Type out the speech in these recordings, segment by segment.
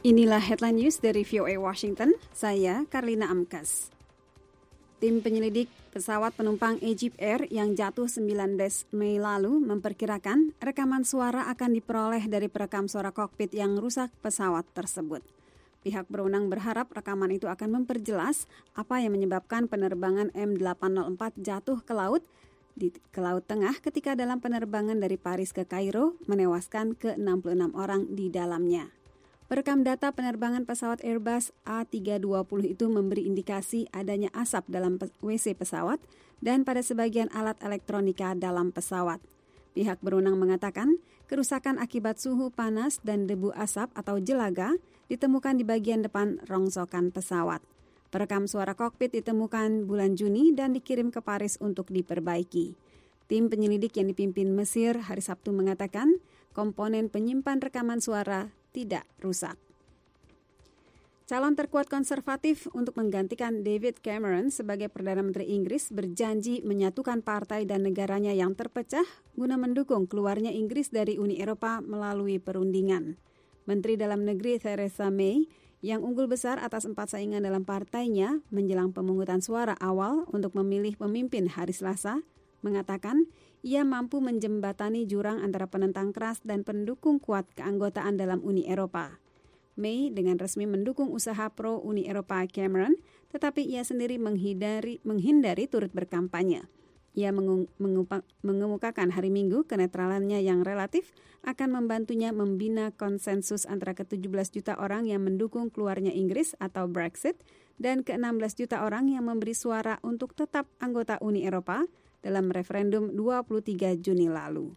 Inilah headline news dari VOA Washington, saya Karlina Amkas. Tim penyelidik pesawat penumpang Egypt Air yang jatuh 19 Mei lalu memperkirakan rekaman suara akan diperoleh dari perekam suara kokpit yang rusak pesawat tersebut. Pihak berwenang berharap rekaman itu akan memperjelas apa yang menyebabkan penerbangan M804 jatuh ke laut Tengah ketika dalam penerbangan dari Paris ke Kairo menewaskan ke-66 orang di dalamnya. Perekam data penerbangan pesawat Airbus A320 itu memberi indikasi adanya asap dalam WC pesawat dan pada sebagian alat elektronika dalam pesawat. Pihak berwenang mengatakan kerusakan akibat suhu panas dan debu asap atau jelaga ditemukan di bagian depan rongsokan pesawat. Perekam suara kokpit ditemukan bulan Juni dan dikirim ke Paris untuk diperbaiki. Tim penyelidik yang dipimpin Mesir hari Sabtu mengatakan komponen penyimpan rekaman suara tidak rusak. Calon terkuat konservatif untuk menggantikan David Cameron sebagai Perdana Menteri Inggris berjanji menyatukan partai dan negaranya yang terpecah guna mendukung keluarnya Inggris dari Uni Eropa melalui perundingan. Menteri Dalam Negeri Theresa May yang unggul besar atas 4 saingan dalam partainya menjelang pemungutan suara awal untuk memilih pemimpin hari Selasa, mengatakan ia mampu menjembatani jurang antara penentang keras dan pendukung kuat keanggotaan dalam Uni Eropa. May dengan resmi mendukung usaha pro-Uni Eropa Cameron, tetapi ia sendiri menghindari turut berkampanye. Ia mengemukakan hari Minggu kenetralannya yang relatif akan membantunya membina konsensus antara ke-17 juta orang yang mendukung keluarnya Inggris atau Brexit dan ke-16 juta orang yang memberi suara untuk tetap anggota Uni Eropa dalam referendum 23 Juni lalu.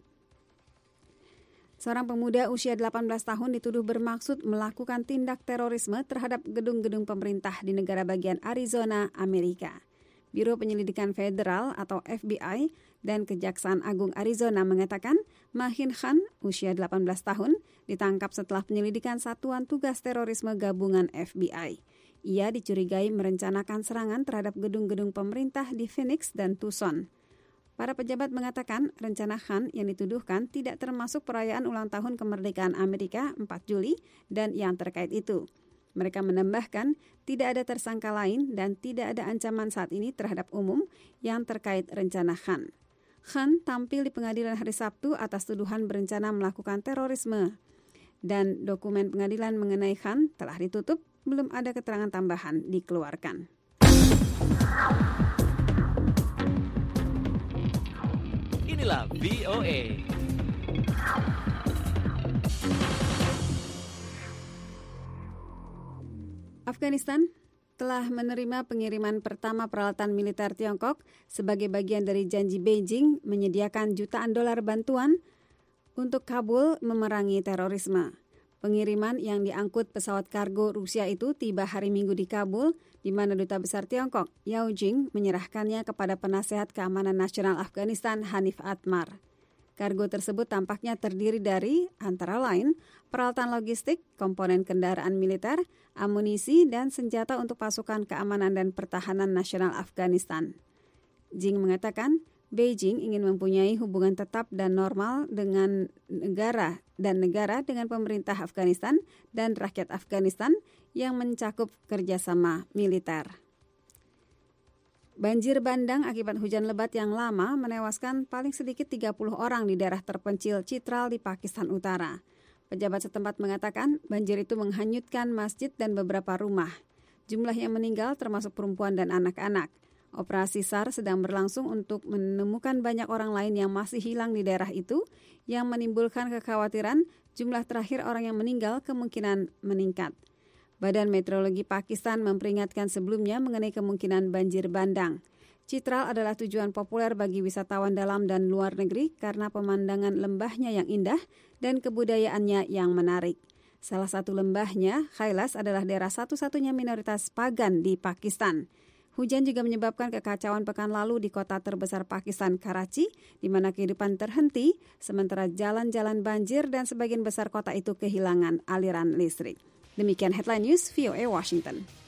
Seorang pemuda usia 18 tahun dituduh bermaksud melakukan tindak terorisme terhadap gedung-gedung pemerintah di negara bagian Arizona, Amerika. Biro Penyelidikan Federal atau FBI dan Kejaksaan Agung Arizona mengatakan Mahin Khan, usia 18 tahun, ditangkap setelah penyelidikan Satuan Tugas Terorisme Gabungan FBI. Ia dicurigai merencanakan serangan terhadap gedung-gedung pemerintah di Phoenix dan Tucson. Para pejabat mengatakan rencana Khan yang dituduhkan tidak termasuk perayaan ulang tahun kemerdekaan Amerika 4 Juli dan yang terkait itu. Mereka menambahkan tidak ada tersangka lain dan tidak ada ancaman saat ini terhadap umum yang terkait rencana Khan. Khan tampil di pengadilan hari Sabtu atas tuduhan berencana melakukan terorisme. Dan dokumen pengadilan mengenai Khan telah ditutup, belum ada keterangan tambahan dikeluarkan. Inilah VOA. Afghanistan telah menerima pengiriman pertama peralatan militer Tiongkok sebagai bagian dari janji Beijing menyediakan jutaan dolar bantuan untuk Kabul memerangi terorisme. Pengiriman yang diangkut pesawat kargo Rusia itu tiba hari Minggu di Kabul, di mana Duta Besar Tiongkok, Yao Jing, menyerahkannya kepada Penasehat Keamanan Nasional Afghanistan, Hanif Atmar. Kargo tersebut tampaknya terdiri dari, antara lain, peralatan logistik, komponen kendaraan militer, amunisi, dan senjata untuk pasukan keamanan dan pertahanan nasional Afghanistan. Jing mengatakan, Beijing ingin mempunyai hubungan tetap dan normal dengan negara dengan pemerintah Afghanistan dan rakyat Afghanistan yang mencakup kerjasama militer. Banjir bandang akibat hujan lebat yang lama menewaskan paling sedikit 30 orang di daerah terpencil Chitral di Pakistan Utara. Pejabat setempat mengatakan banjir itu menghanyutkan masjid dan beberapa rumah. Jumlah yang meninggal termasuk perempuan dan anak-anak. Operasi SAR sedang berlangsung untuk menemukan banyak orang lain yang masih hilang di daerah itu yang menimbulkan kekhawatiran jumlah terakhir orang yang meninggal kemungkinan meningkat. Badan Meteorologi Pakistan memperingatkan sebelumnya mengenai kemungkinan banjir bandang. Chitral adalah tujuan populer bagi wisatawan dalam dan luar negeri karena pemandangan lembahnya yang indah dan kebudayaannya yang menarik. Salah satu lembahnya, Kailas, adalah daerah satu-satunya minoritas pagan di Pakistan. Hujan juga menyebabkan kekacauan pekan lalu di kota terbesar Pakistan, Karachi, di mana kehidupan terhenti, sementara jalan-jalan banjir dan sebagian besar kota itu kehilangan aliran listrik. Demikian Headline News VOA Washington.